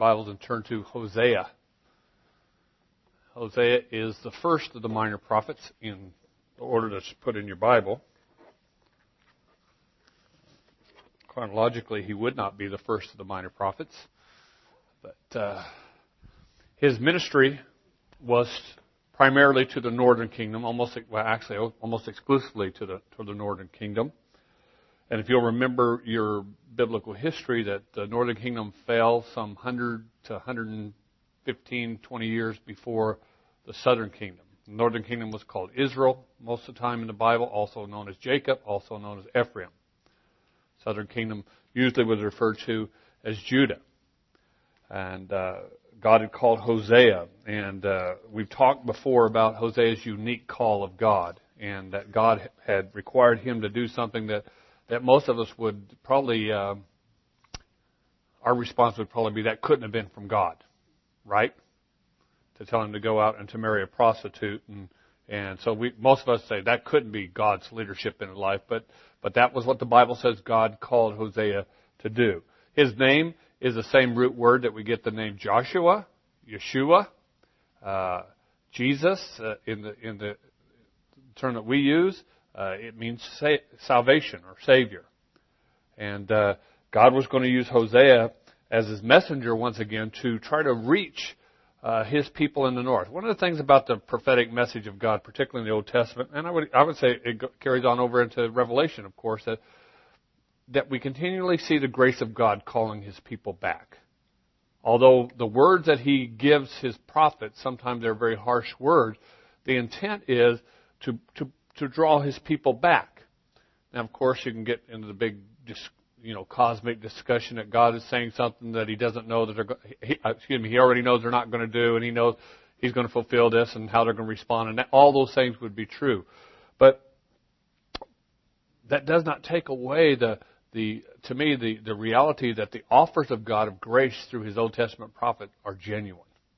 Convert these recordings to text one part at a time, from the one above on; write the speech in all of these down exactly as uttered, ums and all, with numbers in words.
Bibles and turn to Hosea. Hosea is the first of the minor prophets in the order that's put in your Bible. Chronologically, he would not be the first of the minor prophets, but uh, his ministry was primarily to the northern kingdom, almost well, actually almost exclusively to the to the northern kingdom. And if you'll remember your biblical history, that the northern kingdom fell some one hundred to one hundred fifteen, twenty years before the southern kingdom. The northern kingdom was called Israel most of the time in the Bible, also known as Jacob, also known as Ephraim. Southern kingdom usually was referred to as Judah. And uh, God had called Hosea, and uh, we've talked before about Hosea's unique call of God, and that God had required him to do something that that most of us would probably, uh, our response would probably be that couldn't have been from God, right? To tell him to go out and to marry a prostitute. And, and so we, most of us say that couldn't be God's leadership in his life, but, but that was what the Bible says God called Hosea to do. His name is the same root word that we get the name Joshua, Yeshua, uh, Jesus, uh, in the, in the term that we use. Uh, it means sa- salvation or Savior. And uh, God was going to use Hosea as his messenger once again to try to reach uh, his people in the north. One of the things about the prophetic message of God, particularly in the Old Testament, and I would I would say it go- carries on over into Revelation, of course, that that we continually see the grace of God calling his people back. Although the words that he gives his prophets, sometimes they're very harsh words, the intent is to to to draw his people back. Now, of course, you can get into the big, you know, cosmic discussion that God is saying something that he doesn't know that they're go- he, excuse me, he already knows they're not going to do, and he knows he's going to fulfill this and how they're going to respond, and that, all those things would be true. But that does not take away the the to me the, the reality that the offers of God of grace through his Old Testament prophet are genuine.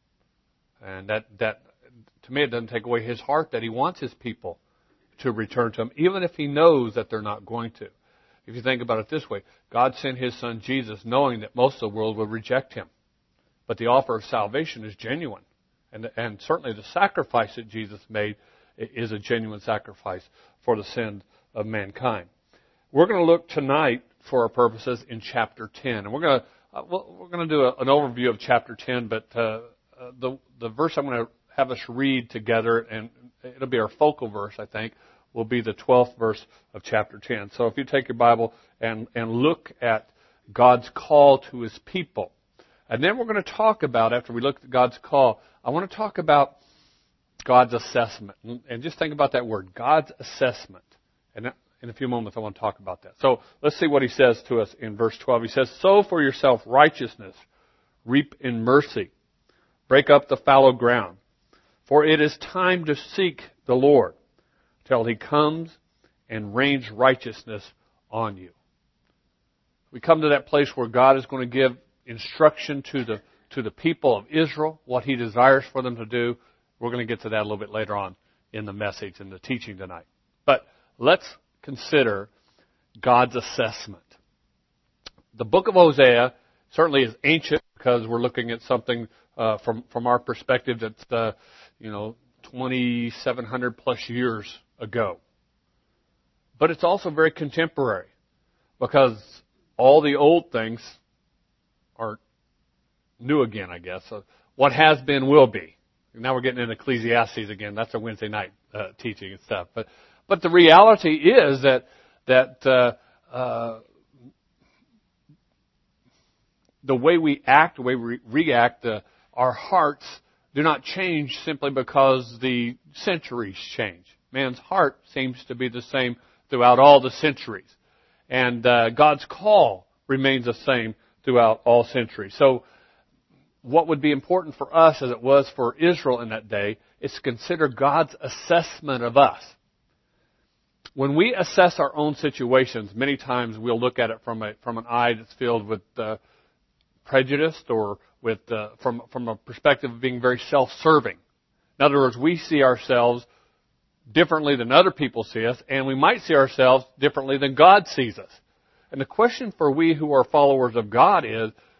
And that that to me it doesn't take away his heart that he wants his people to return to him, even if he knows that they're not going to. If you think about it this way, God sent his son Jesus knowing that most of the world would reject him. But the offer of salvation is genuine. And, and certainly the sacrifice that Jesus made is a genuine sacrifice for the sin of mankind. We're going to look tonight, for our purposes, in chapter ten. And we're going to, uh, we're going to do a, an overview of chapter ten, but uh, uh, the, the verse I'm going to have us read together, and it'll be our focal verse, I think, will be the twelfth verse of chapter ten. So if you take your Bible and, and look at God's call to his people. And then we're going to talk about, after we look at God's call, I want to talk about God's assessment. And just think about that word, God's assessment. And in a few moments I want to talk about that. So let's see what he says to us in verse twelve. He says, "Sow for yourself righteousness, reap in mercy, break up the fallow ground. For it is time to seek the Lord till he comes and rains righteousness on you." We come to that place where God is going to give instruction to the to the people of Israel, what he desires for them to do. We're going to get to that a little bit later on in the message and the teaching tonight. But let's consider God's assessment. The book of Hosea certainly is ancient because we're looking at something uh, from from our perspective that's uh, you know twenty-seven hundred plus years ago. But it's also very contemporary because all the old things are new again, I guess. So what has been will be. Now we're getting into Ecclesiastes again. That's a Wednesday night uh, teaching and stuff. But but the reality is that that uh, uh, the way we act, the way we react, uh, our hearts do not change simply because the centuries change. Man's heart seems to be the same throughout all the centuries. And uh, God's call remains the same throughout all centuries. So what would be important for us, as it was for Israel in that day, is to consider God's assessment of us. When we assess our own situations, many times we'll look at it from a from an eye that's filled with uh, prejudice or with uh, from from a perspective of being very self-serving. In other words, we see ourselves differently than other people see us, and we might see ourselves differently than God sees us. And the question for we who are followers of God is,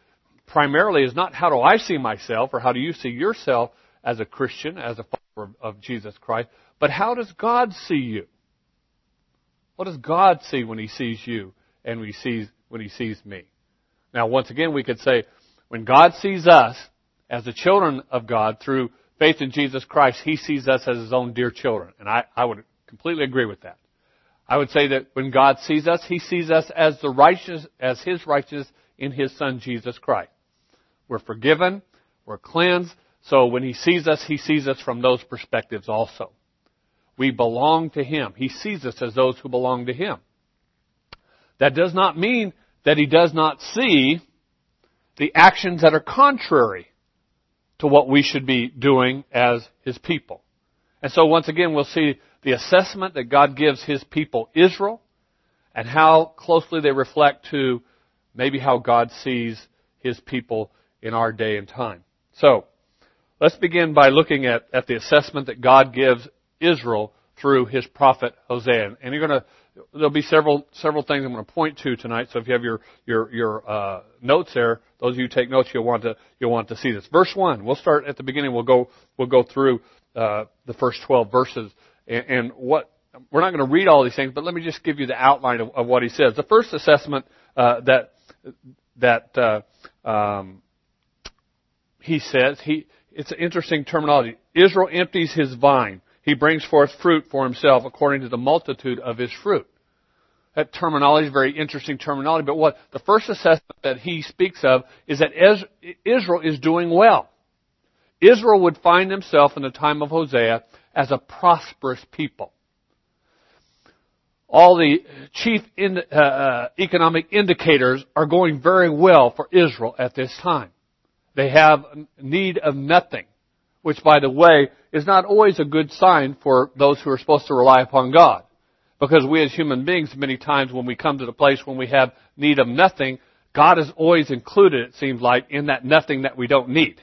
primarily is not how do I see myself or how do you see yourself as a Christian, as a follower of Jesus Christ, but how does God see you? What does God see when He sees you and when He sees, when He sees me? Now, once again, we could say, when God sees us as the children of God through faith in Jesus Christ, He sees us as His own dear children. And I, I would completely agree with that. I would say that when God sees us, He sees us as the righteous, as His righteousness in His Son, Jesus Christ. We're forgiven. We're cleansed. So when He sees us, He sees us from those perspectives also. We belong to Him. He sees us as those who belong to Him. That does not mean that He does not see the actions that are contrary to what we should be doing as His people. And so once again, we'll see the assessment that God gives His people Israel and how closely they reflect to maybe how God sees His people in our day and time. So, let's begin by looking at, at the assessment that God gives Israel through His prophet Hosea. And you're going to, there'll be several several things I'm going to point to tonight. So if you have your your your uh, notes there, those of you who take notes, you'll want to you'll want to see this. Verse one. We'll start at the beginning. We'll go we'll go through uh, the first twelve verses. And, and what we're not going to read all these things, but let me just give you the outline of, of what he says. The first assessment uh, that that uh, um, he says he it's an interesting terminology. Israel empties his vine. He brings forth fruit for himself according to the multitude of his fruit. That terminology is very interesting terminology, but what the first assessment that he speaks of is that Israel is doing well. Israel would find himself in the time of Hosea as a prosperous people. All the chief in, uh, uh, economic indicators are going very well for Israel at this time. They have need of nothing, which, by the way, is not always a good sign for those who are supposed to rely upon God. Because we as human beings, many times when we come to the place when we have need of nothing, God is always included, it seems like, in that nothing that we don't need.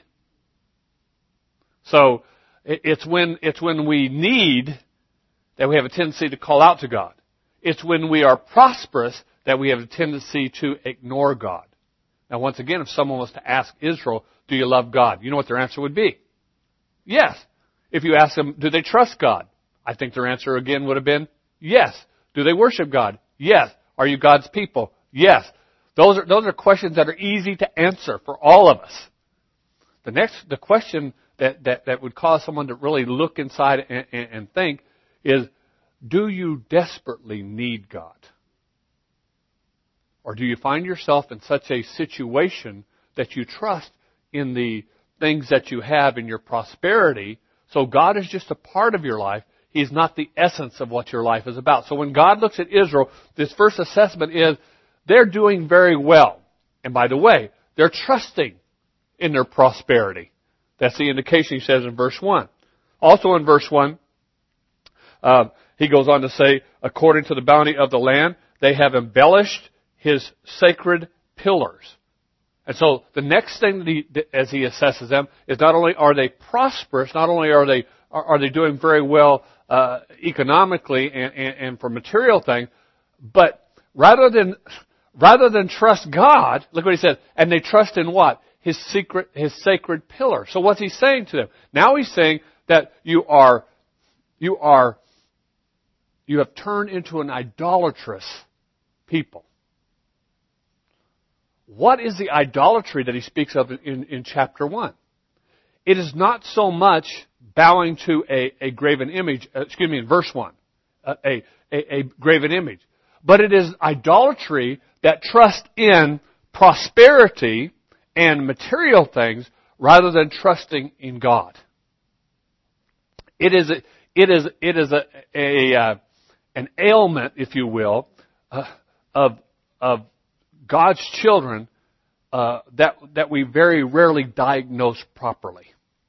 So, it's when, it's when we need that we have a tendency to call out to God. It's when we are prosperous that we have a tendency to ignore God. Now, once again, if someone was to ask Israel, do you love God? You know what their answer would be? Yes. If you ask them, do they trust God? I think their answer again would have been, yes. Do they worship God? Yes. Are you God's people? Yes. Those are, those are questions that are easy to answer for all of us. The next, the question that, that, that would cause someone to really look inside and, and, and think is, do you desperately need God? Or do you find yourself in such a situation that you trust in the things that you have in your prosperity, so God is just a part of your life. He's not the essence of what your life is about. So when God looks at Israel, this first assessment is they're doing very well. And by the way, they're trusting in their prosperity. That's the indication he says in verse one. Also in verse one, uh, he goes on to say, according to the bounty of the land, they have embellished His sacred pillars. And so the next thing that he, as he assesses them is not only are they prosperous, not only are they are, are they doing very well uh, economically and, and, and for material things, but rather than rather than trust God, look what he says, and they trust in what? His secret, His sacred pillar. So what's he saying to them? Now he's saying that you are you are you have turned into an idolatrous people. What is the idolatry that he speaks of in, in chapter one? It is not so much bowing to a, a graven image, uh, excuse me, in verse one, uh, a, a, a graven image. But it is idolatry that trusts in prosperity and material things rather than trusting in God. It is a, it is, it is a, a, uh, an ailment, if you will, uh, of, of God's children uh, that that we very rarely diagnose properly.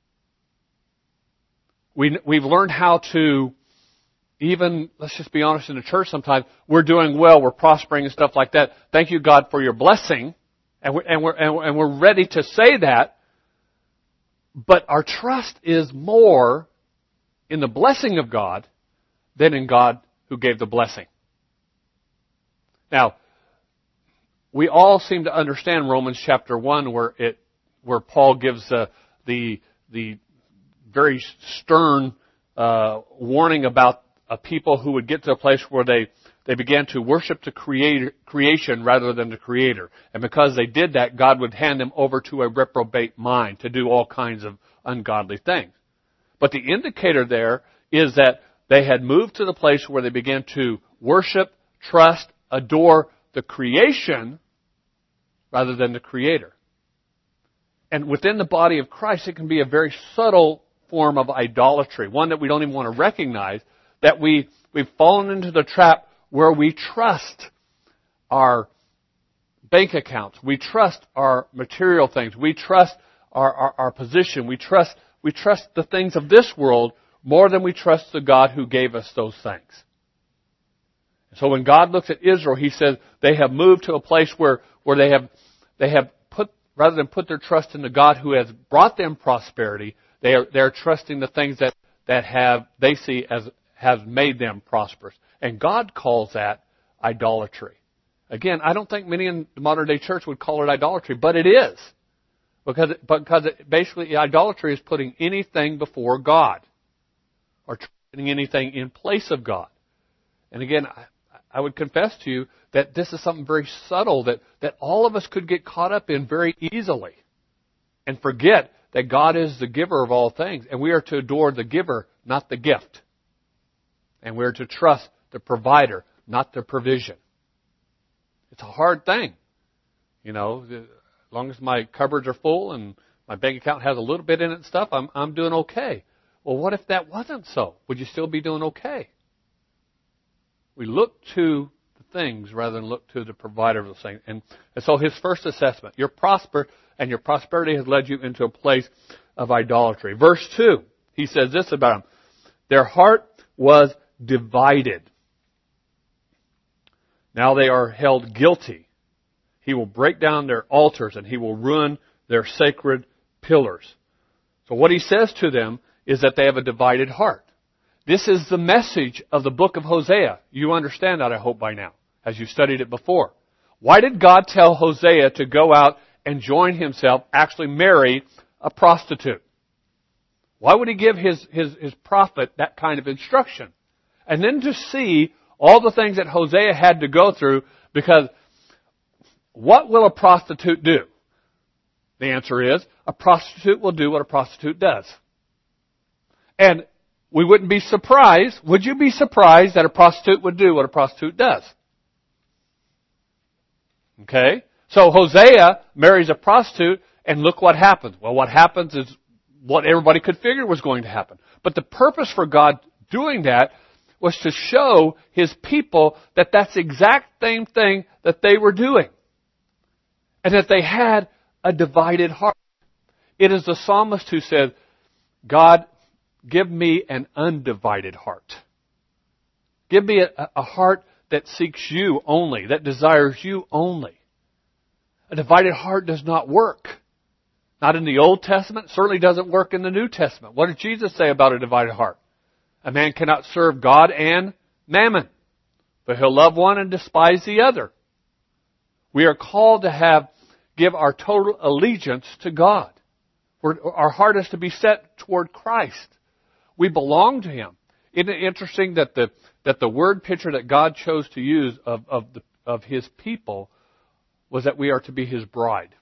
We we've learned how to even, let's just be honest, in the church sometimes we're doing well, we're prospering and stuff like that. Thank you, God, for your blessing, and we're and we're and we're ready to say that. But our trust is more in the blessing of God than in God who gave the blessing. Now, we all seem to understand Romans chapter one, where it where Paul gives uh, the the very stern uh, warning about a people who would get to a place where they they began to worship the creator, creation rather than the Creator. And because they did that, God would hand them over to a reprobate mind to do all kinds of ungodly things. But the indicator there is that they had moved to the place where they began to worship, trust, adore the creation rather than the Creator. And within the body of Christ, it can be a very subtle form of idolatry, one that we don't even want to recognize, that we, we've fallen into the trap where we trust our bank accounts, we trust our material things, we trust our, our, our position, we trust, we trust the things of this world more than we trust the God who gave us those things. So when God looks at Israel, He says they have moved to a place where, where they have, they have put, rather than put their trust in the God who has brought them prosperity, they are, they're trusting the things that, that have, they see as, has made them prosperous. And God calls that idolatry. Again, I don't think many in the modern day church would call it idolatry, but it is. Because, it, because it, basically idolatry is putting anything before God. Or putting anything in place of God. And again, I, I would confess to you that this is something very subtle that, that all of us could get caught up in very easily. And forget that God is the giver of all things. And we are to adore the giver, not the gift. And we are to trust the provider, not the provision. It's a hard thing. You know, as long as my cupboards are full and my bank account has a little bit in it and stuff, I'm, I'm doing okay. Well, what if that wasn't so? Would you still be doing okay? We look to the things rather than look to the provider of the thing. And, and so his first assessment, you're prosper and your prosperity has led you into a place of idolatry. Verse two, he says this about them. Their heart was divided. Now they are held guilty. He will break down their altars and he will ruin their sacred pillars. So what he says to them is that they have a divided heart. This is the message of the book of Hosea. You understand that, I hope, by now, as you studied it before. Why did God tell Hosea to go out and join himself, actually marry a prostitute? Why would he give his, his, his prophet that kind of instruction? And then to see all the things that Hosea had to go through, because what will a prostitute do? The answer is, a prostitute will do what a prostitute does. And we wouldn't be surprised, would you be surprised that a prostitute would do what a prostitute does? Okay? So Hosea marries a prostitute, and look what happens. Well, what happens is what everybody could figure was going to happen. But the purpose for God doing that was to show His people that that's the exact same thing that they were doing. And that they had a divided heart. It is the psalmist who said, God, give me an undivided heart. Give me a, a heart that seeks you only, that desires you only. A divided heart does not work. Not in the Old Testament, certainly doesn't work in the New Testament. What did Jesus say about a divided heart? A man cannot serve God and mammon, but he'll love one and despise the other. We are called to have, give our total allegiance to God. We're, our heart is to be set toward Christ. We belong to Him. Isn't it interesting that the that the word picture that God chose to use of of, the, of His people was that we are to be His bride.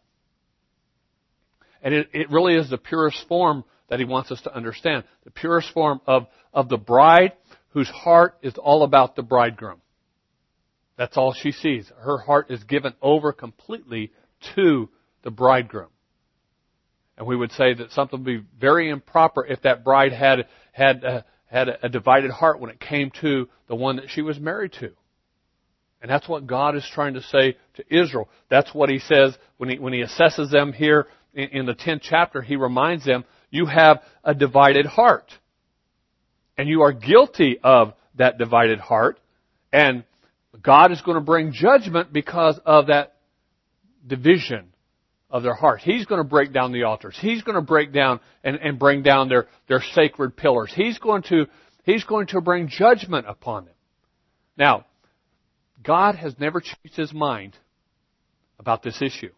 And it, it really is the purest form that He wants us to understand. The purest form of, of the bride whose heart is all about the bridegroom. That's all she sees. Her heart is given over completely to the bridegroom. And we would say that something would be very improper if that bride had had uh, had a divided heart when it came to the one that she was married to. And that's what God is trying to say to Israel. That's what He says when He when He assesses them here in, in the tenth chapter. He reminds them, you have a divided heart. And you are guilty of that divided heart. And God is going to bring judgment because of that division of their heart. He's going to break down the altars. He's going to break down and, and bring down their, their sacred pillars. He's going to, He's going to bring judgment upon them. Now, God has never changed His mind about this issue.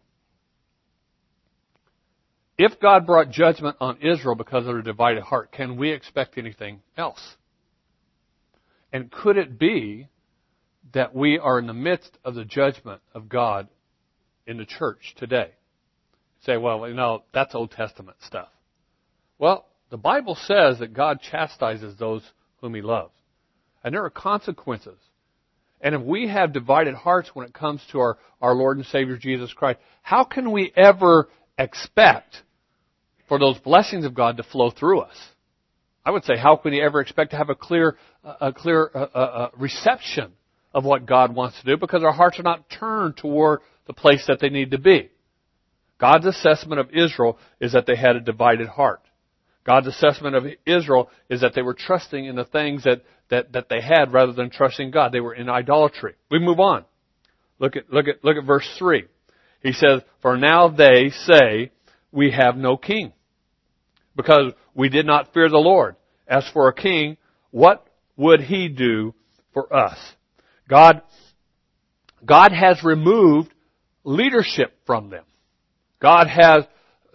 If God brought judgment on Israel because of their divided heart, can we expect anything else? And could it be that we are in the midst of the judgment of God in the church today? Say, well, you know, that's Old Testament stuff. Well, the Bible says that God chastises those whom He loves. And there are consequences. And if we have divided hearts when it comes to our, our Lord and Savior Jesus Christ, how can we ever expect for those blessings of God to flow through us? I would say, how can we ever expect to have a clear, a clear uh, uh, reception of what God wants to do? Because our hearts are not turned toward the place that they need to be. God's assessment of Israel is that they had a divided heart. God's assessment of Israel is that they were trusting in the things that, that, that they had rather than trusting God. They were in idolatry. We move on. Look at, look at, look at verse three. He says, "For now they say, we have no king, because we did not fear the Lord. As for a king, what would He do for us?" God, God has removed leadership from them. God has,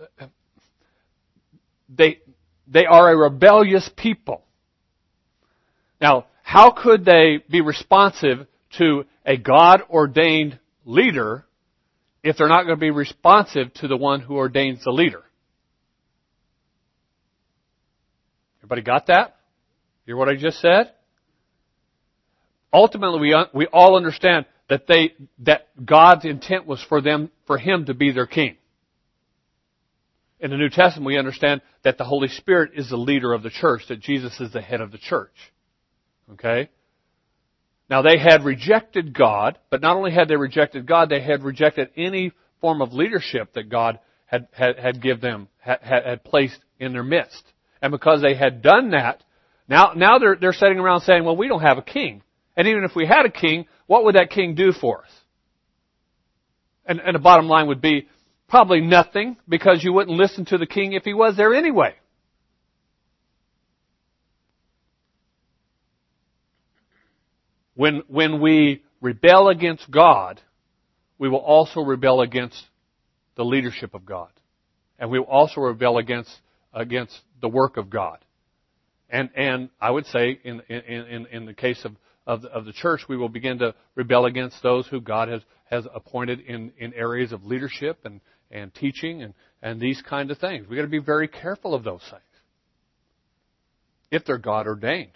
they, they are a rebellious people. Now, how could they be responsive to a God-ordained leader if they're not going to be responsive to the one who ordains the leader? Everybody got that? Hear what I just said? Ultimately, we, we all understand that they, that God's intent was for them, for Him to be their king. In the New Testament, we understand that the Holy Spirit is the leader of the church, that Jesus is the head of the church. Okay? Now, they had rejected God, but not only had they rejected God, they had rejected any form of leadership that God had, had, had give them, had, had placed in their midst. And because they had done that, now, now they're, they're sitting around saying, well, we don't have a king. And even if we had a king, what would that king do for us? And, and the bottom line would be, probably nothing, because you wouldn't listen to the king if he was there anyway. When, when we rebel against God, we will also rebel against the leadership of God. And we will also rebel against, against the work of God. And, and I would say in, in, in, in the case of, of the, of the church, we will begin to rebel against those who God has, has appointed in, in areas of leadership and, and teaching and, and these kind of things. We've got to be very careful of those things. If they're God ordained.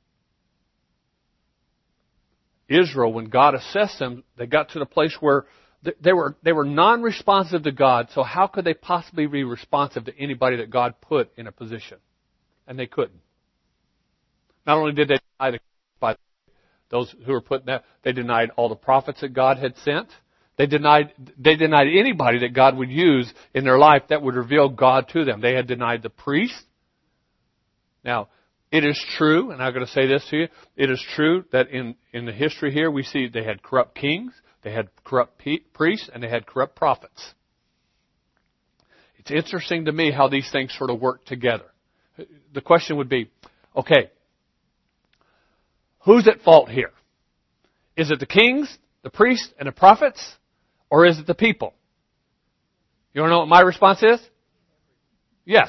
Israel, when God assessed them, they got to the place where they were, they were non-responsive to God, so how could they possibly be responsive to anybody that God put in a position? And they couldn't. Not only did they deny the, by those who were put in that, they denied all the prophets that God had sent. They denied, they denied anybody that God would use in their life that would reveal God to them. They had denied the priest. Now, it is true, and I'm going to say this to you, it is true that in, in the history here we see they had corrupt kings, they had corrupt priests, and they had corrupt prophets. It's interesting to me how these things sort of work together. The question would be, okay, who's at fault here? Is it the kings, the priests, and the prophets? Or is it the people? You want to know what my response is? Yes.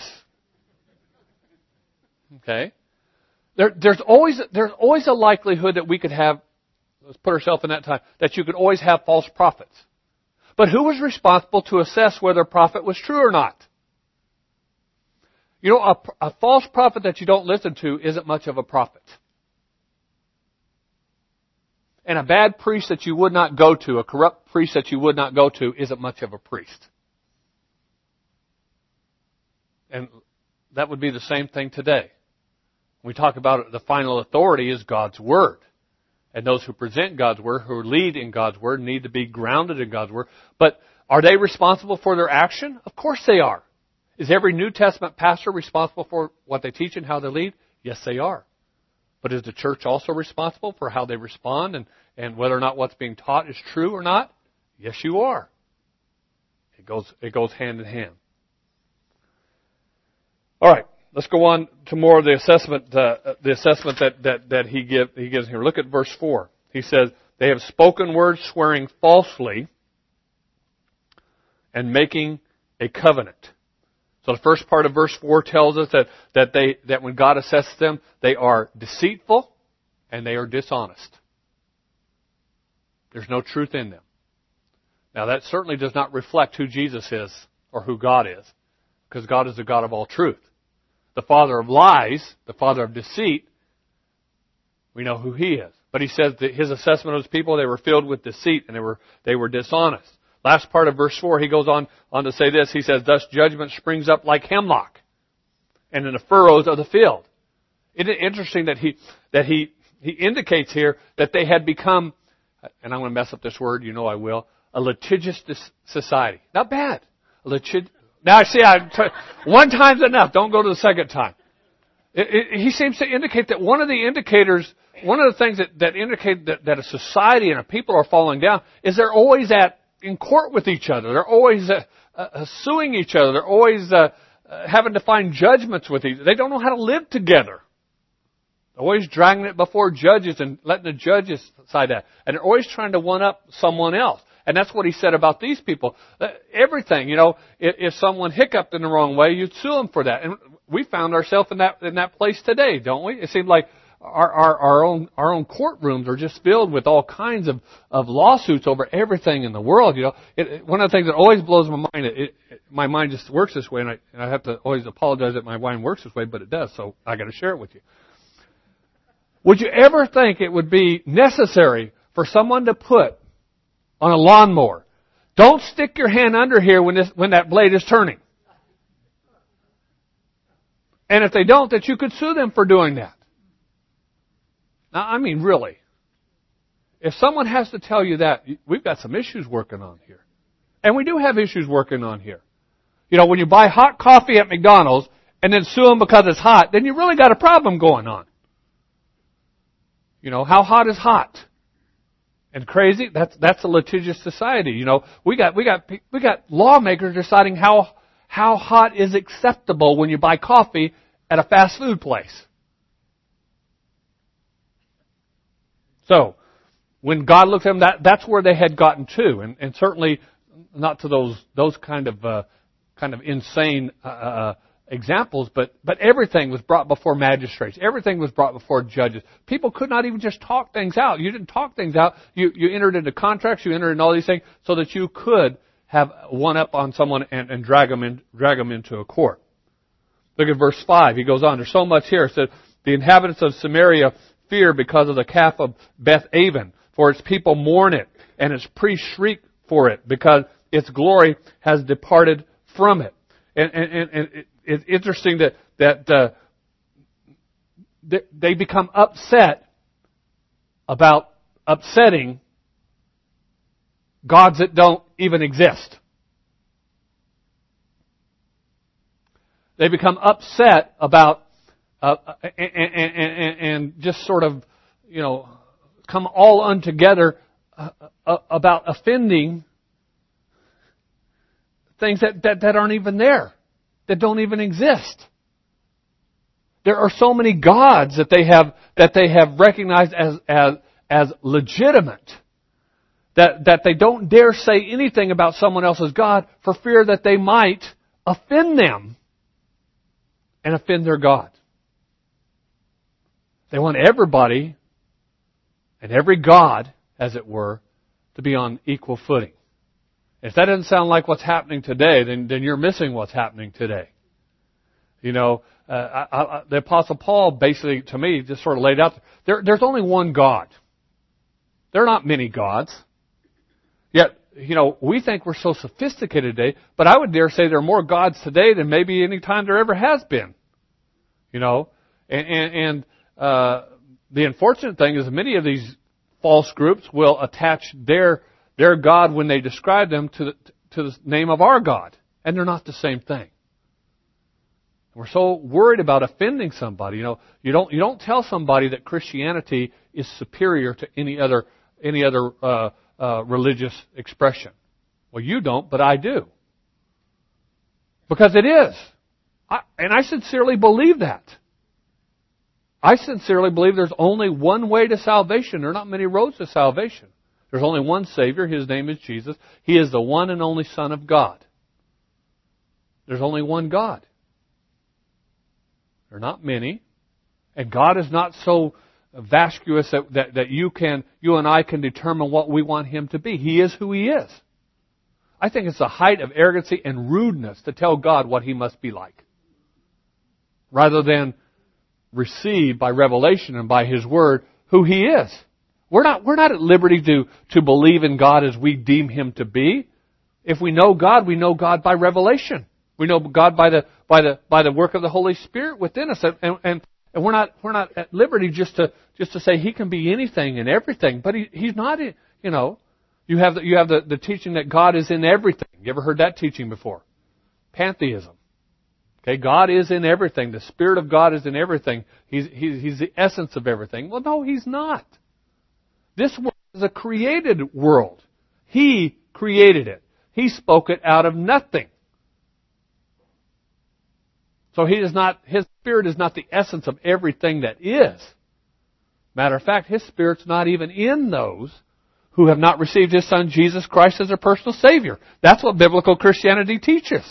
Okay. There, there's always there's always a likelihood that we could have, let's put ourselves in that time, that you could always have false prophets. But who was responsible to assess whether a prophet was true or not? You know, a, a false prophet that you don't listen to isn't much of a prophet. And a bad priest that you would not go to, a corrupt priest that you would not go to, isn't much of a priest. And that would be the same thing today. When we talk about it, the final authority is God's Word. And those who present God's Word, who lead in God's Word, need to be grounded in God's Word. But are they responsible for their action? Of course they are. Is every New Testament pastor responsible for what they teach and how they lead? Yes, they are. But is the church also responsible for how they respond and, and whether or not what's being taught is true or not? Yes, you are. It goes, it goes hand in hand. All right, let's go on to more of the assessment, uh, the assessment that, that, that he, give, he gives here. Look at verse four. He says, they have spoken words swearing falsely and making a covenant. So the first part of verse four tells us that, that they, that when God assesses them, they are deceitful and they are dishonest. There's no truth in them. Now that certainly does not reflect who Jesus is or who God is, because God is the God of all truth. The father of lies, the father of deceit, we know who he is. But he says that his assessment of his people, they were filled with deceit and they were, they were dishonest. Last part of verse four, he goes on, on to say this. He says, thus judgment springs up like hemlock and in the furrows of the field. Isn't it interesting that he, that he, he indicates here that they had become, and I'm going to mess up this word, you know I will, a litigious society. Not bad. A litig- now I see, I, one time's enough. Don't go to the second time. It, it, he seems to indicate that one of the indicators, one of the things that, that indicate that, that a society and a people are falling down is they're always at, in court with each other. They're always uh, uh, suing each other. They're always uh, uh, having to find judgments with each other. They don't know how to live together. They're always dragging it before judges and letting the judges decide that. And they're always trying to one-up someone else. And that's what he said about these people. Uh, everything, you know, if, if someone hiccuped in the wrong way, you'd sue them for that. And we found ourselves in that in that place today, don't we? It seemed like our our, our own our own courtrooms are just filled with all kinds of, of lawsuits over everything in the world. You know, it, it, one of the things that always blows my mind, it, it, my mind just works this way, and I, and I have to always apologize that my mind works this way, but it does. So I got to share it with you. Would you ever think it would be necessary for someone to put on a lawnmower, don't stick your hand under here when this when that blade is turning? And if they don't, that you could sue them for doing that. Now, I mean, really. If someone has to tell you that, we've got some issues working on here. And we do have issues working on here. You know, when you buy hot coffee at McDonald's and then sue them because it's hot, then you really got a problem going on. You know, how hot is hot? And crazy, that's that's a litigious society. You know, we got we got we got lawmakers deciding how how hot is acceptable when you buy coffee at a fast food place. So, when God looked at them, that that's where they had gotten to, and, and certainly not to those those kind of uh, kind of insane uh, uh, examples, but but everything was brought before magistrates. Everything was brought before judges. People could not even just talk things out. You didn't talk things out. You you entered into contracts. You entered into all these things so that you could have one up on someone and, and drag them in drag them into a court. Look at verse five. He goes on. There's so much here. It says, the inhabitants of Samaria fear because of the calf of Beth Aven, for its people mourn it, and its priests shriek for it, because its glory has departed from it. And, and, and, and it, it's interesting that that uh, they become upset about upsetting gods that don't even exist. They become upset about uh, and, and, and, and just sort of, you know, come all untogether uh, uh, about offending things that, that, that aren't even there, that don't even exist. There are so many gods that they have that they have recognized as as as legitimate that that they don't dare say anything about someone else's God for fear that they might offend them and offend their God. They want everybody and every God, as it were, to be on equal footing. If that doesn't sound like what's happening today, then, then you're missing what's happening today. You know, uh, I, I, the Apostle Paul basically, to me, just sort of laid out, there, there's only one God. There are not many gods. Yet, you know, we think we're so sophisticated today, but I would dare say there are more gods today than maybe any time there ever has been. You know, and, and, and uh, the unfortunate thing is many of these false groups will attach their their God when they describe them to the, to the name of our God. And they're not the same thing. We're so worried about offending somebody. You know, you don't you don't tell somebody that Christianity is superior to any other any other uh, uh, religious expression. Well, you don't, but I do. Because it is. I, and I sincerely believe that. I sincerely believe there's only one way to salvation. There are not many roads to salvation. There's only one Savior. His name is Jesus. He is the one and only Son of God. There's only one God. There are not many. And God is not so vacuous that, that, that you can, you and I can determine what we want Him to be. He is who He is. I think it's the height of arrogancy and rudeness to tell God what He must be like, rather than receive by revelation and by His Word who He is. We're not, we're not at liberty to, to believe in God as we deem Him to be. If we know God, we know God by revelation. We know God by the, by the, by the work of the Holy Spirit within us. And, and, and we're not, we're not at liberty just to, just to say He can be anything and everything. But he, He's not, you know, you have the, you have the, the teaching that God is in everything. You ever heard that teaching before? Pantheism. Okay, God is in everything. The Spirit of God is in everything. He's, he's, He's the essence of everything. Well, no, He's not. This world is a created world. He created it. He spoke it out of nothing. So He is not, His Spirit is not the essence of everything that is. Matter of fact, His Spirit's not even in those who have not received His Son Jesus Christ as their personal Savior. That's what biblical Christianity teaches.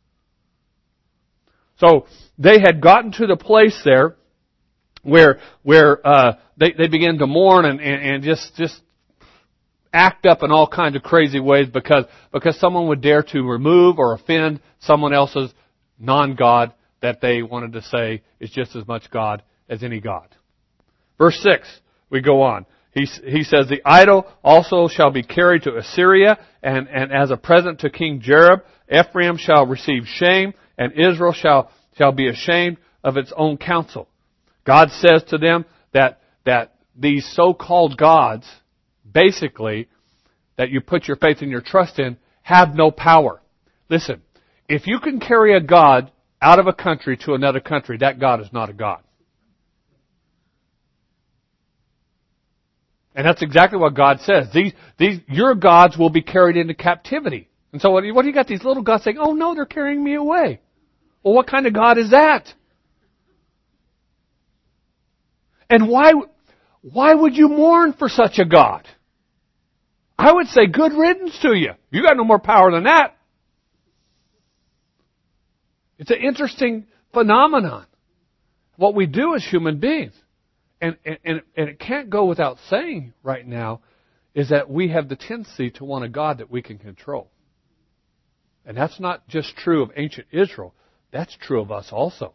So they had gotten to the place there where where uh, they they began to mourn and, and, and just just act up in all kinds of crazy ways because because someone would dare to remove or offend someone else's non-God that they wanted to say is just as much God as any God. Verse six, we go on. He he says, the idol also shall be carried to Assyria, and, and as a present to King Jareb, Ephraim shall receive shame, and Israel shall shall be ashamed of its own counsel. God says to them that, that these so-called gods, basically, that you put your faith and your trust in, have no power. Listen, if you can carry a God out of a country to another country, that God is not a God. And that's exactly what God says. These, these, your gods will be carried into captivity. And so what do you, what do you got these little gods saying, oh no, they're carrying me away. Well, what kind of God is that? And why, why would you mourn for such a God? I would say good riddance to you. You got no more power than that. It's an interesting phenomenon. What we do as human beings. And, and, and it can't go without saying right now is that we have the tendency to want a God that we can control. And that's not just true of ancient Israel. That's true of us also.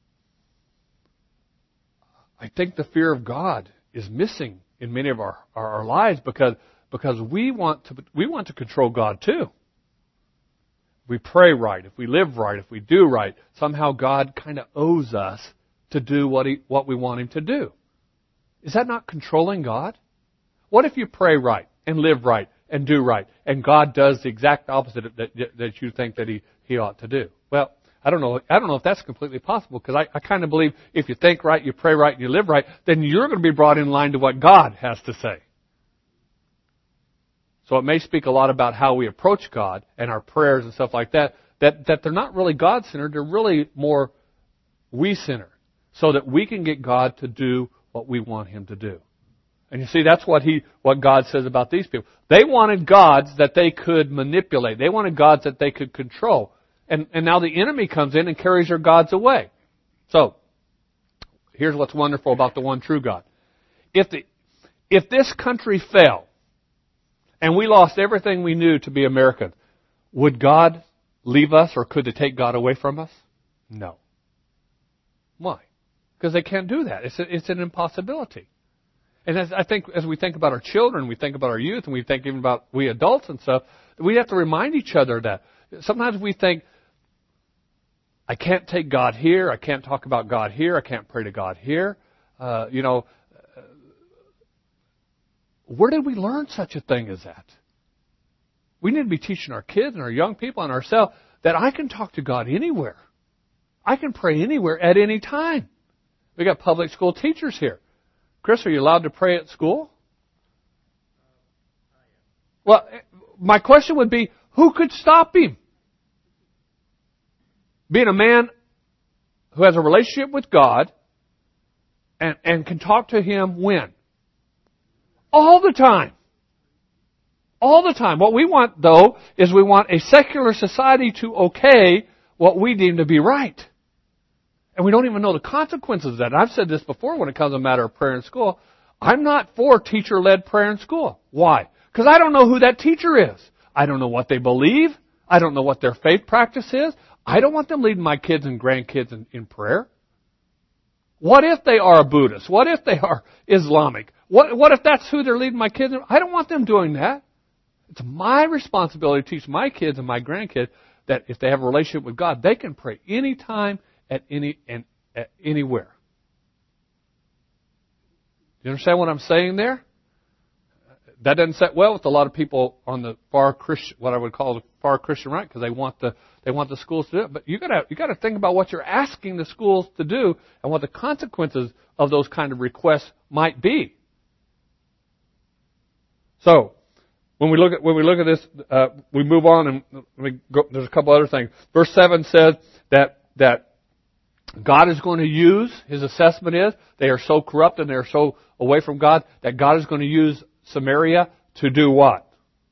I think the fear of God is missing in many of our, our, our lives because, because we want to, we want to control God too. If we pray right, if we live right, if we do right, somehow God kind of owes us to do what he, what we want Him to do. Is that not controlling God? What if you pray right and live right and do right and God does the exact opposite that, that you think that he, he ought to do? Well, I don't know. I don't know if that's completely possible because I, I kind of believe if you think right, you pray right, and you live right, then you're going to be brought in line to what God has to say. So it may speak a lot about how we approach God and our prayers and stuff like that, that, that they're not really God-centered, they're really more we-centered so that we can get God to do what we want Him to do. And you see, that's what he, what God says about these people. They wanted gods that they could manipulate. They wanted gods that they could control. And, and now the enemy comes in and carries their gods away. So, here's what's wonderful about the one true God. If the, if this country fell, and we lost everything we knew to be American, would God leave us or could they take God away from us? No. Why? Because they can't do that. It's, a, it's an impossibility. And as I think as we think about our children, we think about our youth, and we think even about we adults and stuff, we have to remind each other that. Sometimes we think, I can't take God here, I can't talk about God here, I can't pray to God here. Uh, you know, uh, where did we learn such a thing as that? We need to be teaching our kids and our young people and ourselves that I can talk to God anywhere. I can pray anywhere at any time. We got public school teachers here. Chris, are you allowed to pray at school? Well, my question would be, who could stop him? Being a man who has a relationship with God and, and can talk to Him when? All the time. All the time. What we want, though, is we want a secular society to okay what we deem to be right. And we don't even know the consequences of that. And I've said this before when it comes to a matter of prayer in school. I'm not for teacher-led prayer in school. Why? Because I don't know who that teacher is. I don't know what they believe. I don't know what their faith practice is. I don't want them leading my kids and grandkids in, in prayer. What if they are a Buddhist? What if they are Islamic? What, what if that's who they're leading my kids in? I don't want them doing that. It's my responsibility to teach my kids and my grandkids that if they have a relationship with God, they can pray anytime, at any and at anywhere. Do you understand what I'm saying there? That doesn't sit well with a lot of people on the far Christian, what I would call the far Christian right, because they want the they want the schools to do it. But you gotta you gotta think about what you're asking the schools to do and what the consequences of those kind of requests might be. So, when we look at when we look at this, uh, we move on and we go, there's a couple other things. Verse seven says that that God is going to use, his assessment is, they are so corrupt and they are so away from God that God is going to use Samaria to do what?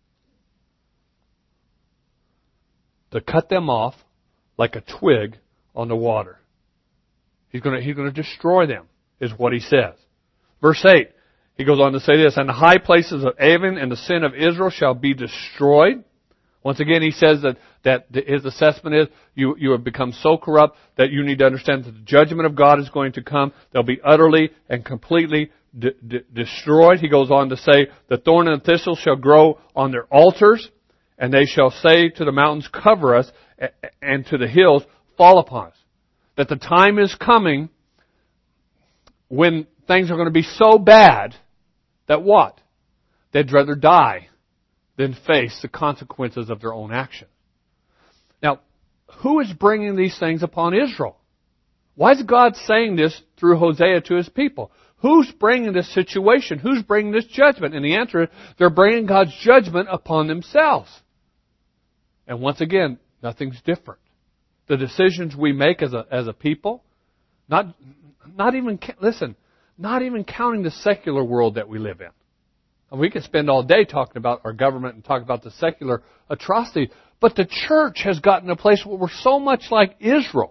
To cut them off like a twig on the water. He's going to, he's going to destroy them, is what he says. Verse eight, he goes on to say this, and the high places of Aven and the sin of Israel shall be destroyed. Once again, he says that, that his assessment is you, you have become so corrupt that you need to understand that the judgment of God is going to come. They'll be utterly and completely de- de- destroyed. He goes on to say, the thorn and the thistle shall grow on their altars, and they shall say to the mountains, cover us, and to the hills, fall upon us. That the time is coming when things are going to be so bad that what? They'd rather die than face the consequences of their own actions. Now, who is bringing these things upon Israel? Why is God saying this through Hosea to his people? Who's bringing this situation? Who's bringing this judgment? And the answer is, they're bringing God's judgment upon themselves. And once again, nothing's different. The decisions we make as a, as a people, not, not even, listen, not even counting the secular world that we live in. And we could spend all day talking about our government and talk about the secular atrocity. But the church has gotten to a place where we're so much like Israel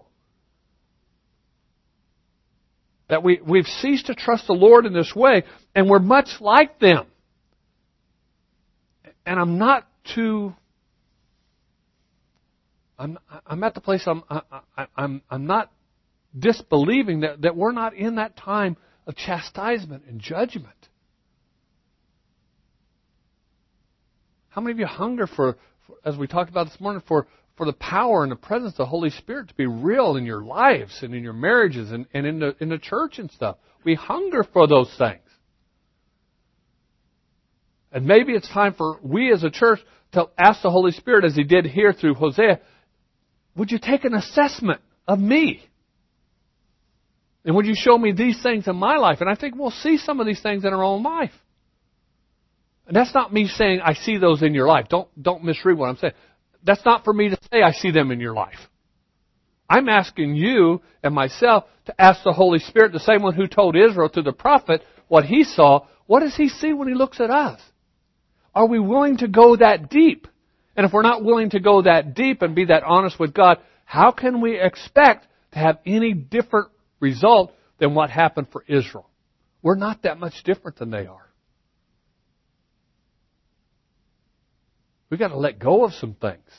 that we, we've ceased to trust the Lord in this way, and we're much like them. And I'm not too... I'm, I'm at the place I'm, I, I, I'm, I'm not disbelieving that, that we're not in that time of chastisement and judgment. How many of you hunger for, for, as we talked about this morning, for, for the power and the presence of the Holy Spirit to be real in your lives and in your marriages and, and in the in the church and stuff? We hunger for those things. And maybe it's time for we as a church to ask the Holy Spirit, as he did here through Hosea, would you take an assessment of me? And would you show me these things in my life? And I think we'll see some of these things in our own life. And that's not me saying I see those in your life. Don't don't misread what I'm saying. That's not for me to say I see them in your life. I'm asking you and myself to ask the Holy Spirit, the same one who told Israel through the prophet what he saw. What does he see when he looks at us? Are we willing to go that deep? And if we're not willing to go that deep and be that honest with God, how can we expect to have any different result than what happened for Israel? We're not that much different than they are. We've got to let go of some things.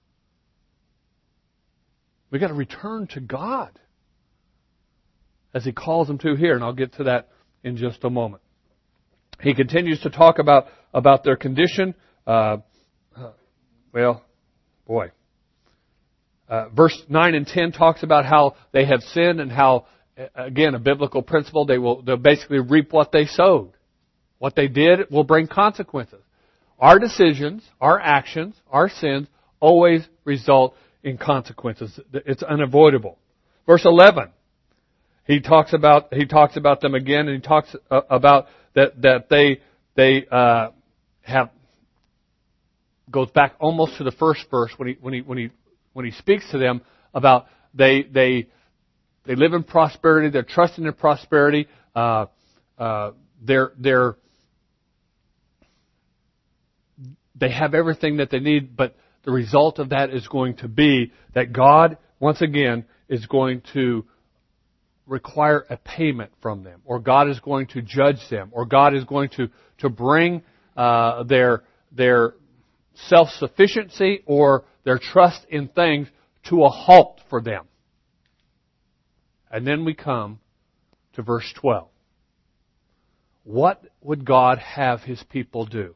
We've got to return to God as he calls them to here, and I'll get to that in just a moment. He continues to talk about, about their condition. Uh, uh, well, boy. Uh, verse nine and ten talks about how they have sinned and how, again, a biblical principle, they will they'll basically reap what they sowed. What they did will bring consequences. Our decisions, our actions, our sins always result in consequences. It's unavoidable. Verse eleven, he talks about he talks about them again, and he talks about that that they they uh, have goes back almost to the first verse when he when he when he when he speaks to them about they they they live in prosperity, they're trusting in prosperity, uh, uh, they're they're they have everything that they need, but the result of that is going to be that God, once again, is going to require a payment from them, or God is going to judge them, or God is going to, to bring uh, their, their self-sufficiency or their trust in things to a halt for them. And then we come to verse twelve. What would God have His people do?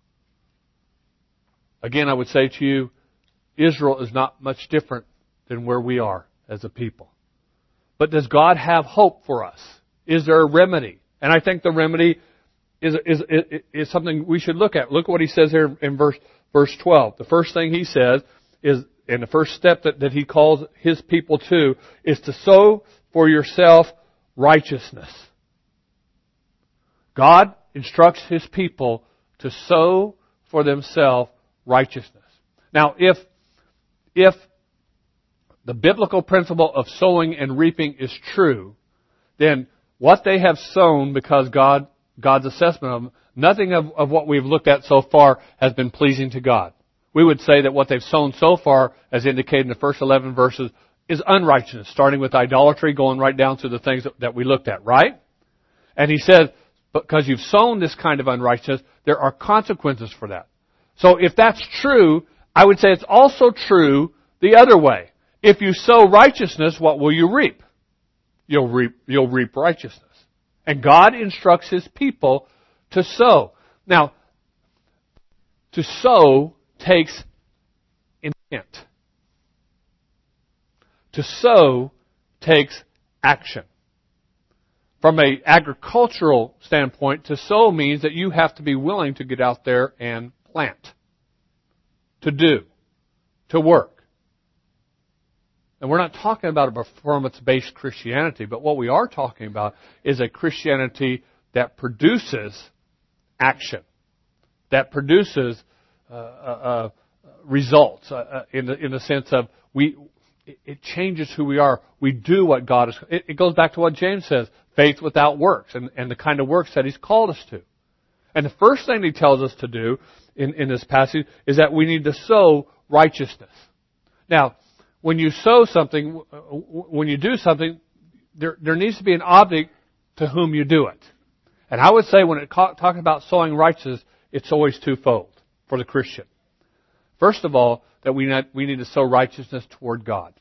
Again, I would say to you, Israel is not much different than where we are as a people. But does God have hope for us? Is there a remedy? And I think the remedy is, is, is, is something we should look at. Look at what He says here in verse, verse twelve. The first thing He says is, and the first step that, that He calls His people to, is to sow for yourself righteousness. God instructs His people to sow for themselves righteousness. Now, if, if the biblical principle of sowing and reaping is true, then what they have sown, because God, God's assessment of them, nothing of, of what we've looked at so far has been pleasing to God. We would say that what they've sown so far, as indicated in the first eleven verses, is unrighteousness, starting with idolatry, going right down to the things that, that we looked at, right? And He says, because you've sown this kind of unrighteousness, there are consequences for that. So if that's true, I would say it's also true the other way. If you sow righteousness, what will you reap? You'll reap, you'll reap righteousness. And God instructs His people to sow. Now, to sow takes intent. To sow takes action. From an agricultural standpoint, to sow means that you have to be willing to get out there and plant. To do. To work. And we're not talking about a performance-based Christianity, but what we are talking about is a Christianity that produces action. That produces uh, uh, results uh, in the in the sense of we. It changes who we are. We do what God is. It, it goes back to what James says, faith without works, and, and the kind of works that He's called us to. And the first thing He tells us to do in, in this passage is that we need to sow righteousness. Now, when you sow something, when you do something, there, there needs to be an object to whom you do it. And I would say when it talks about sowing righteousness, it's always twofold for the Christian. First of all, that we need, we need to sow righteousness toward God.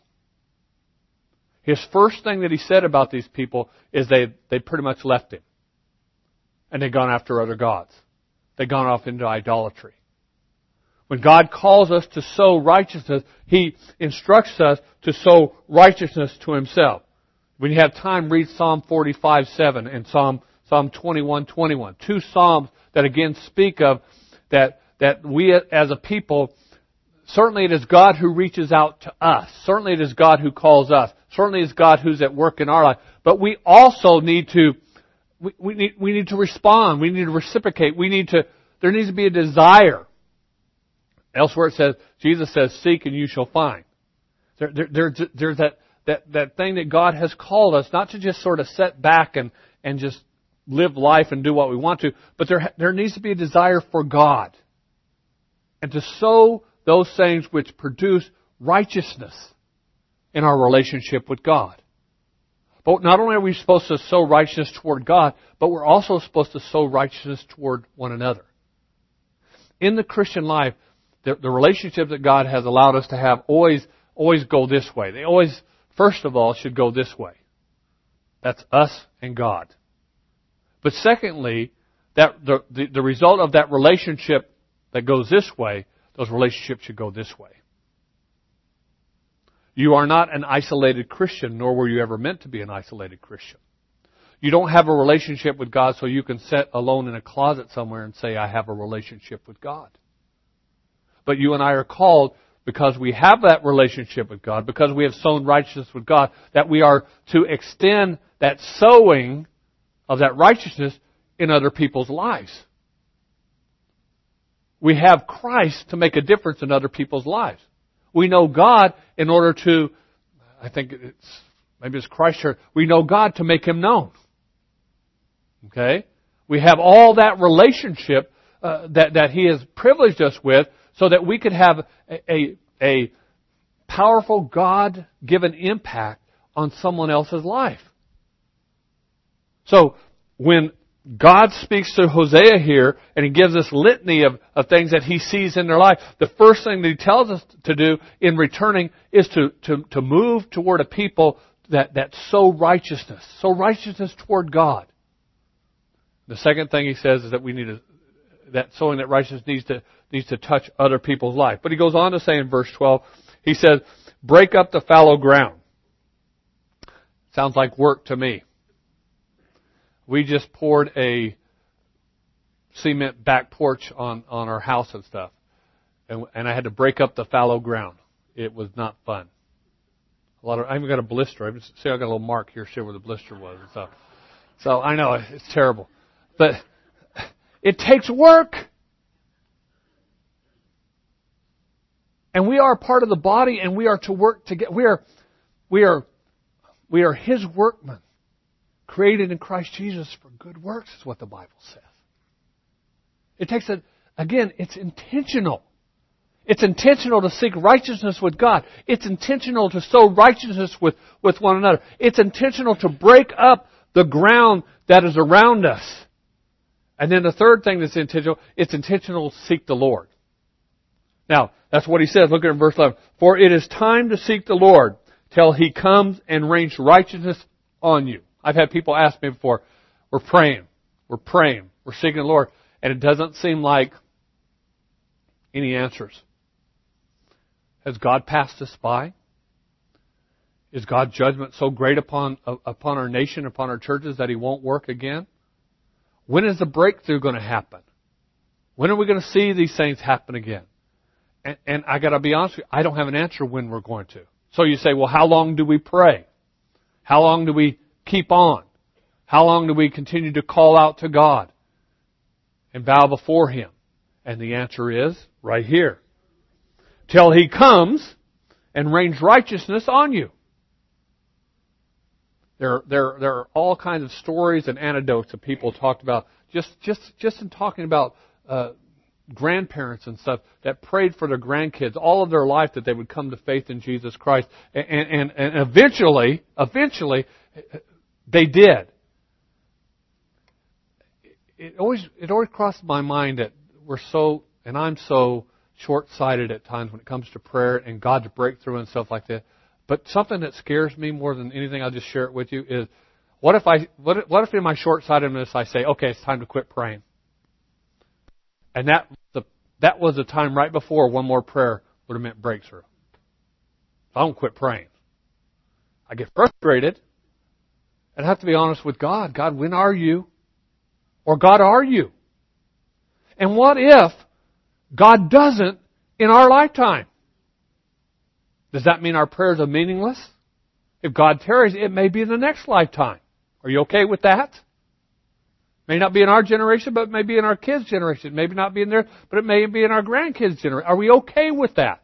His first thing that He said about these people is they, they pretty much left Him. And they'd gone after other gods. They'd gone off into idolatry. When God calls us to sow righteousness, He instructs us to sow righteousness to Himself. When you have time, read Psalm forty-five seven and Psalm, Psalm twenty-one twenty-one. Two Psalms that again speak of that, that we as a people, certainly it is God who reaches out to us. Certainly it is God who calls us. Certainly it is God who's at work in our life. But we also need to, we, we need, we need to respond. We need to reciprocate. We need to, there needs to be a desire. Elsewhere it says, Jesus says, seek and you shall find. There, there, there, there's that, that, that thing that God has called us, not to just sort of sit back and, and just live life and do what we want to, but there, there needs to be a desire for God. And to sow those things which produce righteousness in our relationship with God. But not only are we supposed to sow righteousness toward God, but we're also supposed to sow righteousness toward one another. In the Christian life, the, the relationships that God has allowed us to have always, always go this way. They always, first of all, should go this way. That's us and God. But secondly, that the, the, the result of that relationship that goes this way, those relationships should go this way. You are not an isolated Christian, nor were you ever meant to be an isolated Christian. You don't have a relationship with God so you can sit alone in a closet somewhere and say, I have a relationship with God. But you and I are called, because we have that relationship with God, because we have sown righteousness with God, that we are to extend that sowing of that righteousness in other people's lives. We have Christ to make a difference in other people's lives. We know God in order to, I think it's, maybe it's Christ here, we know God to make Him known. Okay? We have all that relationship uh, that, that He has privileged us with so that we could have a, a, a powerful God-given impact on someone else's life. So, when God speaks to Hosea here, and He gives us litany of, of things that He sees in their life, the first thing that He tells us to do in returning is to, to, to move toward a people that, that sow righteousness, sow righteousness toward God. The second thing He says is that we need to, that sowing that righteousness needs to, needs to touch other people's life. But He goes on to say in verse twelve, He says, break up the fallow ground. Sounds like work to me. We just poured a cement back porch on, on our house and stuff. And, and I had to break up the fallow ground. It was not fun. A lot of, I even got a blister. I see I got a little mark here, see where the blister was and stuff. So I know it's terrible. But it takes work. And we are part of the body, and we are to work together. We are, we are, we are His workmen, created in Christ Jesus for good works, is what the Bible says. It takes a, again, it's intentional. It's intentional to seek righteousness with God. It's intentional to sow righteousness with, with one another. It's intentional to break up the ground that is around us. And then the third thing that's intentional, it's intentional to seek the Lord. Now, that's what He says. Look at verse eleven. For it is time to seek the Lord till He comes and rains righteousness on you. I've had people ask me before, we're praying, we're praying, we're seeking the Lord, and it doesn't seem like any answers. Has God passed us by? Is God's judgment so great upon, upon our nation, upon our churches, that He won't work again? When is the breakthrough going to happen? When are we going to see these things happen again? And, and I got to be honest with you, I don't have an answer when we're going to. So you say, well, how long do we pray? How long do we keep on? How long do we continue to call out to God and bow before Him? And the answer is right here. Till He comes and rains righteousness on you. There, there, there are all kinds of stories and anecdotes that people talked about just, just, just in talking about uh, grandparents and stuff that prayed for their grandkids all of their life that they would come to faith in Jesus Christ, and, and, and eventually, eventually, they did. It always, it always crossed my mind that we're so, and I'm so short-sighted at times when it comes to prayer and God's breakthrough and stuff like that. But something that scares me more than anything, I'll just share it with you, is what if I, what if, what if in my short-sightedness I say, okay, it's time to quit praying. And that, the, that was the time right before one more prayer would have meant breakthrough. I don't quit praying. I get frustrated. And I have to be honest with God. God, when are you? Or God, are you? And what if God doesn't in our lifetime? Does that mean our prayers are meaningless? If God tarries, it may be in the next lifetime. Are you okay with that? May not be in our generation, but it may be in our kids' generation. It may not be in there, but it may be in our grandkids' generation. Are we okay with that?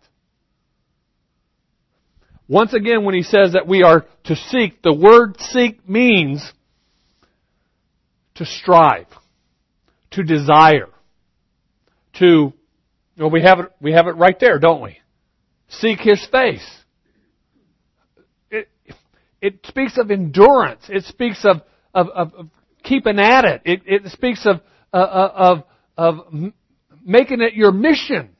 Once again, when He says that we are to seek, the word seek means to strive, to desire, to, well, we have it, we have it right there, don't we? Seek His face. It, it speaks of endurance. It speaks of, of, of, of keeping at it. It, it speaks of, uh, of, of making it your mission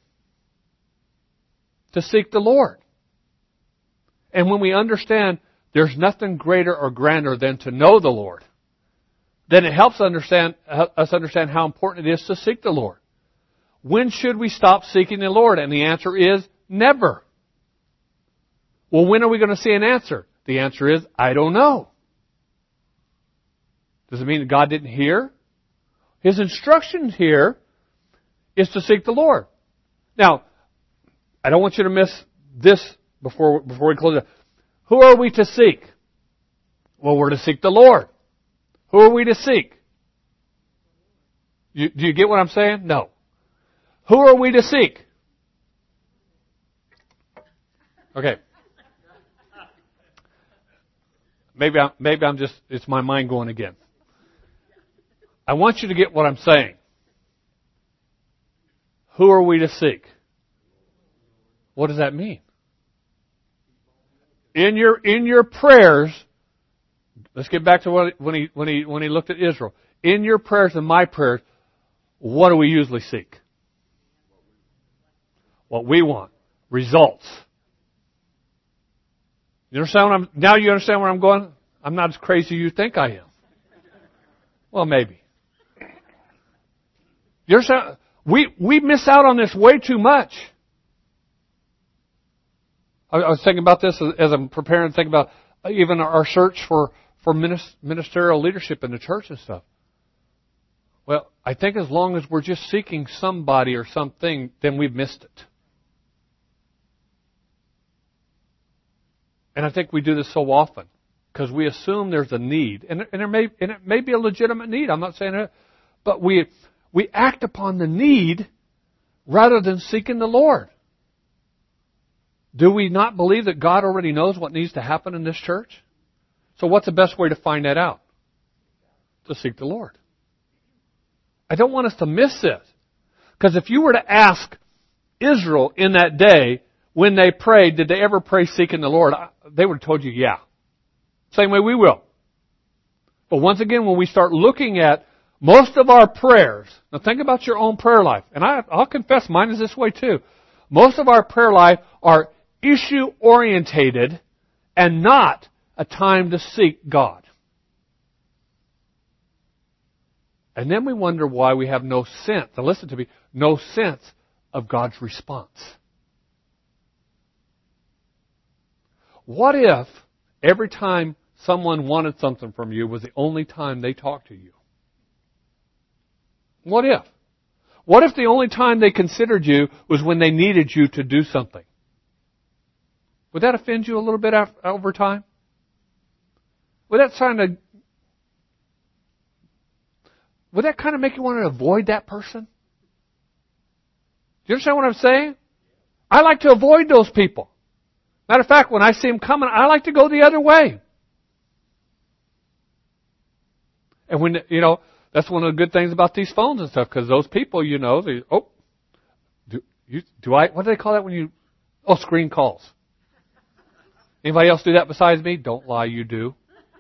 to seek the Lord. And when we understand there's nothing greater or grander than to know the Lord, then it helps understand, us understand how important it is to seek the Lord. When should we stop seeking the Lord? And the answer is never. Well, when are we going to see an answer? The answer is, I don't know. Does it mean that God didn't hear? His instruction here is to seek the Lord. Now, I don't want you to miss this before, before we close it. Who are we to seek? Well, we're to seek the Lord. Who are we to seek? You, do you get what I'm saying? No. Who are we to seek? Okay. Maybe I'm, maybe I'm just, it's my mind going again. I want you to get what I'm saying. Who are we to seek? What does that mean? In your in your prayers, let's get back to what, when he when he when he looked at Israel. In your prayers and my prayers, what do we usually seek? What we want. Results. You understand what I'm, now you understand where I'm going? I'm not as crazy as you think I am. Well, maybe. You understand? We, we miss out on this way too much. I, I was thinking about this as, as I'm preparing to think about even our search for, for ministerial leadership in the church and stuff. Well, I think as long as we're just seeking somebody or something, then we've missed it. And I think we do this so often because we assume there's a need, and, and there may and it may be a legitimate need. I'm not saying it, but we we act upon the need rather than seeking the Lord. Do we not believe that God already knows what needs to happen in this church? So what's the best way to find that out? To seek the Lord. I don't want us to miss this, because if you were to ask Israel in that day, when they prayed, did they ever pray seeking the Lord? They would have told you, yeah. Same way we will. But once again, when we start looking at most of our prayers, now think about your own prayer life. And I, I'll confess mine is this way too. Most of our prayer life are issue-orientated and not a time to seek God. And then we wonder why we have no sense, now listen to me, no sense of God's response. What if every time someone wanted something from you was the only time they talked to you? What if? What if the only time they considered you was when they needed you to do something? Would that offend you a little bit after, over time? Would that kind of would that kind of make you want to avoid that person? Do you understand what I'm saying? I like to avoid those people. Matter of fact, when I see them coming, I like to go the other way. And when, you know, that's one of the good things about these phones and stuff, because those people, you know, they, oh, do, you, do I, what do they call that when you, oh, screen calls. Anybody else do that besides me? Don't lie, you do.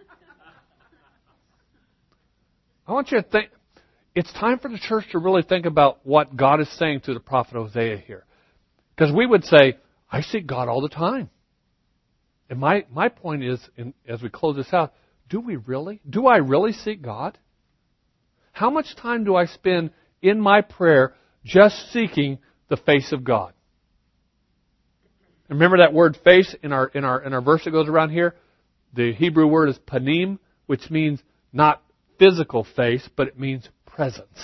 I want you to think, it's time for the church to really think about what God is saying through the prophet Hosea here. Because we would say, I seek God all the time. And my, my point is, in, as we close this out, do we really? Do I really seek God? How much time do I spend in my prayer just seeking the face of God? Remember that word face in our, in our, in our verse that goes around here? The Hebrew word is panim, which means not physical face, but it means presence.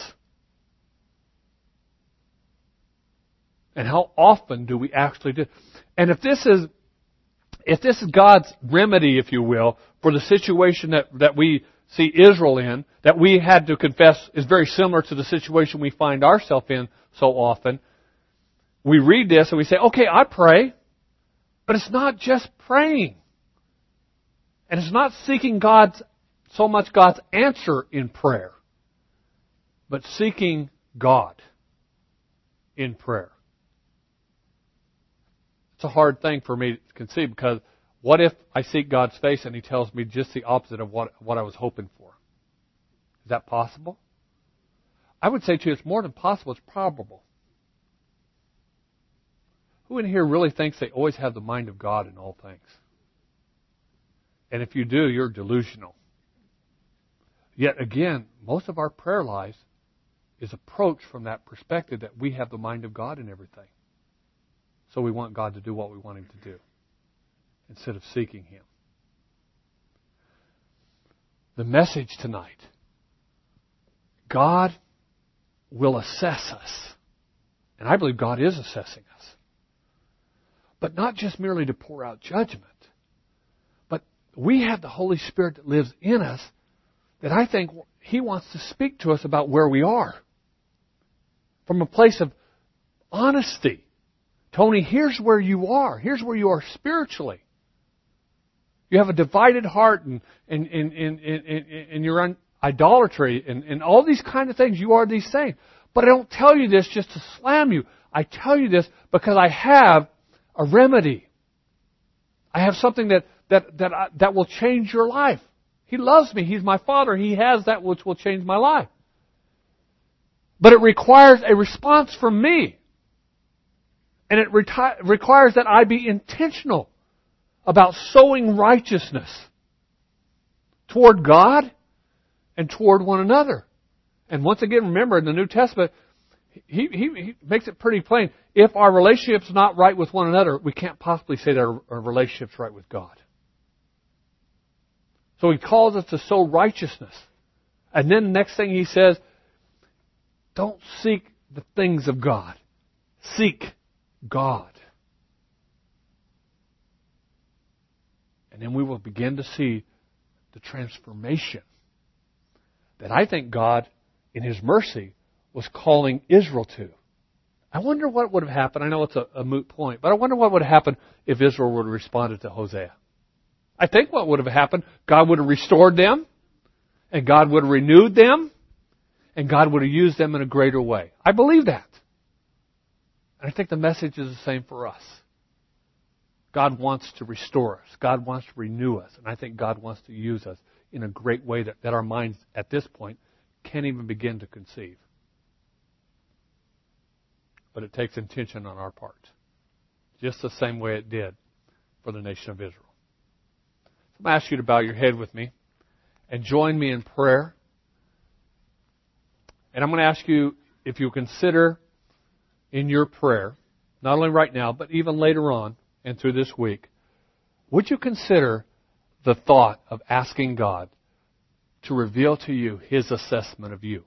And how often do we actually do? And if this is, if this is God's remedy, if you will, for the situation that, that we see Israel in, that we had to confess is very similar to the situation we find ourselves in so often, we read this and we say, okay, I pray, but it's not just praying. And it's not seeking God's, so much God's answer in prayer, but seeking God in prayer. It's a hard thing for me to conceive, because what if I seek God's face and He tells me just the opposite of what, what I was hoping for? Is that possible? I would say to you, it's more than possible, it's probable. Who in here really thinks they always have the mind of God in all things? And if you do, you're delusional. Yet again, most of our prayer lives is approached from that perspective that we have the mind of God in everything. So we want God to do what we want Him to do, instead of seeking Him. The message tonight, God will assess us. And I believe God is assessing us. But not just merely to pour out judgment, but we have the Holy Spirit that lives in us, that I think He wants to speak to us about where we are. From a place of honesty. Tony, here's where you are. Here's where you are spiritually. You have a divided heart, and and and and, and, and you're on idolatry and, and all these kind of things. You are these things. But I don't tell you this just to slam you. I tell you this because I have a remedy. I have something that that that I, that will change your life. He loves me. He's my Father. He has that which will change my life. But it requires a response from me. And it reti- requires that I be intentional about sowing righteousness toward God and toward one another. And once again, remember, in the New Testament, he, he, he makes it pretty plain. If our relationship's not right with one another, we can't possibly say that our, our relationship's right with God. So He calls us to sow righteousness. And then the next thing He says, don't seek the things of God. Seek God. And then we will begin to see the transformation that I think God, in His mercy, was calling Israel to. I wonder what would have happened. I know it's a, a moot point, but I wonder what would have happened if Israel would have responded to Hosea. I think what would have happened, God would have restored them, and God would have renewed them, and God would have used them in a greater way. I believe that. And I think the message is the same for us. God wants to restore us. God wants to renew us. And I think God wants to use us in a great way that, that our minds at this point can't even begin to conceive. But it takes intention on our part. Just the same way it did for the nation of Israel. So I'm going to ask you to bow your head with me and join me in prayer. And I'm going to ask you if you consider in your prayer, not only right now, but even later on and through this week, would you consider the thought of asking God to reveal to you His assessment of you,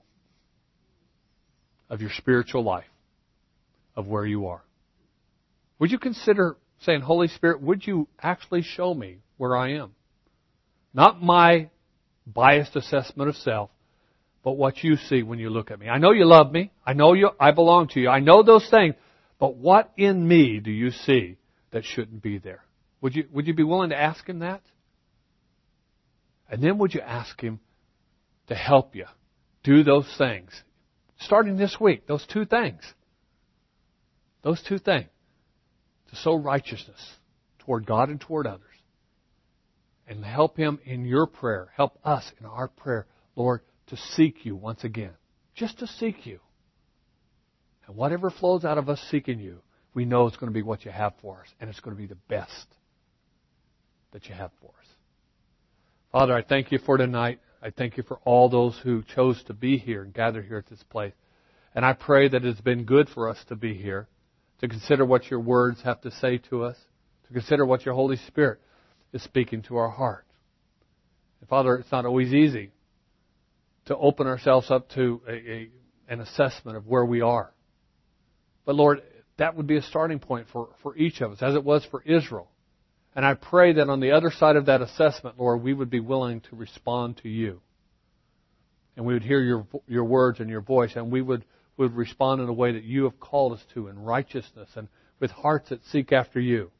of your spiritual life, of where you are? Would you consider saying, Holy Spirit, would you actually show me where I am? Not my biased assessment of self, but what you see when you look at me. I know you love me. I know you, I belong to you. I know those things. But what in me do you see that shouldn't be there? Would you, would you be willing to ask Him that? And then would you ask Him to help you do those things, starting this week, those two things. Those two things. To sow righteousness toward God and toward others. And help Him in your prayer. Help us in our prayer, Lord, to seek you once again. Just to seek you. And whatever flows out of us seeking you, we know it's going to be what you have for us. And it's going to be the best that you have for us. Father, I thank you for tonight. I thank you for all those who chose to be here and gather here at this place. And I pray that it's been good for us to be here, to consider what your words have to say to us, to consider what your Holy Spirit is speaking to our heart. And Father, it's not always easy to open ourselves up to a, a, an assessment of where we are. But Lord, that would be a starting point for, for each of us, as it was for Israel. And I pray that on the other side of that assessment, Lord, we would be willing to respond to you. And we would hear your your words and your voice, and we would, would respond in a way that you have called us to, in righteousness and with hearts that seek after you.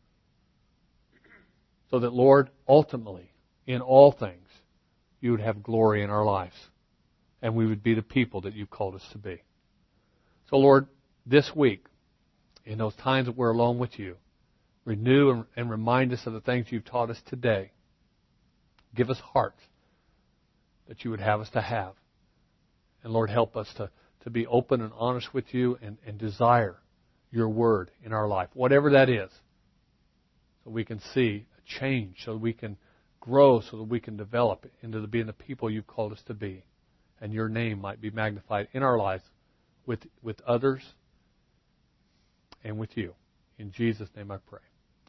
So that, Lord, ultimately, in all things, you would have glory in our lives. And we would be the people that you've called us to be. So, Lord, this week, in those times that we're alone with you, renew and, and remind us of the things you've taught us today. Give us hearts that you would have us to have. And, Lord, help us to, to be open and honest with you and, and desire your word in our life, whatever that is, so we can see a change, so we can grow, so that we can develop into the, being the people you've called us to be. And your name might be magnified in our lives with, with others and with you. In Jesus' name I pray.